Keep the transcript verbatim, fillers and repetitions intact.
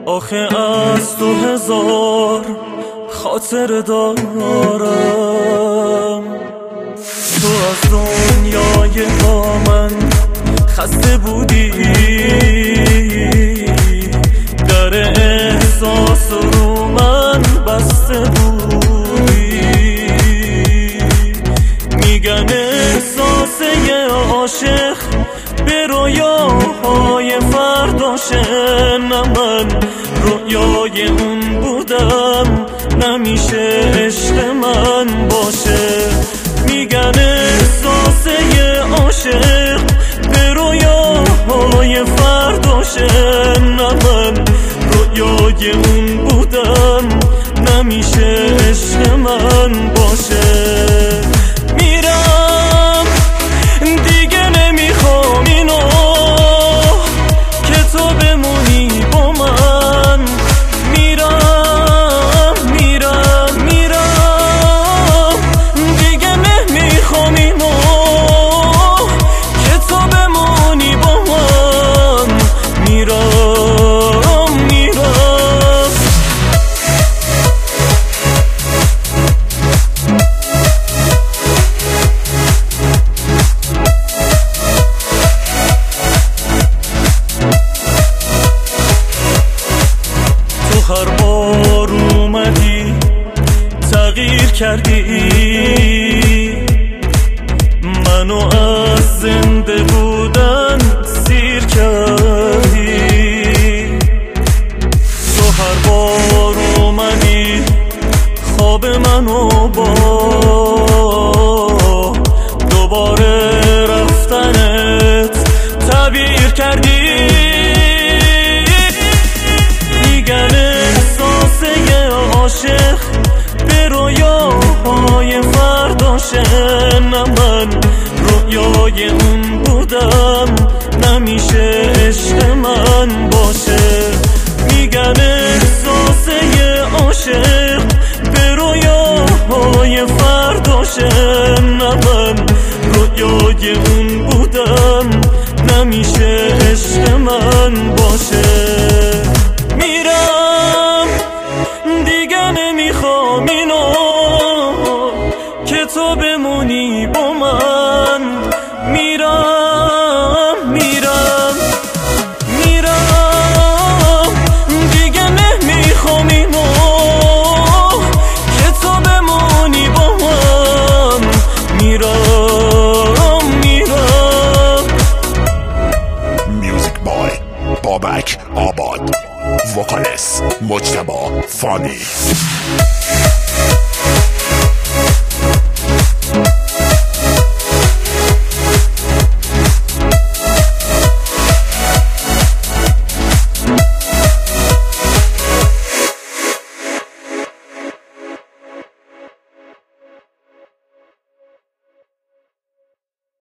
آخه از تو هزار خاطر دارم. تو از دنیای با من خسته بودی، در احساس رو من بسته بودی. میگن احساس یه عاشق به رویاهای فرداشه، نه من رویای اون بودم، نمیشه عشق من باشه. میگن احساس یه عاشق به رویاهای فرداشه، نه من رویای اون بودم، نمیشه عشق من باشه. میرم دیگه نمیخوام اینو که تو بمونی با من. میرم میرم میرم دیگه نمیخوام اینو که تو بمونی با من. میرم میرم تو هر بار اومدی تغییر کردی، منو از زنده بودن سیر کردی. تو هر بار اومدی خواب منو با دوباره رفتنت تعبیر کردی. میگن احساس یه عاشق به رویاهای فرداشه، نه من رویای اون بودم، نمیشه عشق من باشه. میگن احساس یه عاشق به رویاهای فرداشه، نه من رویای اون بودم، نمیشه عشق من باشه. میرم دیگه نمیخوام اینو که تو بمونی با من. میرم میرم میرم دیگه نمیخوام اینو که تو بمونی با من. میرم میرم میوزیک بای بابک آباد، وکالس مجتبی فانی.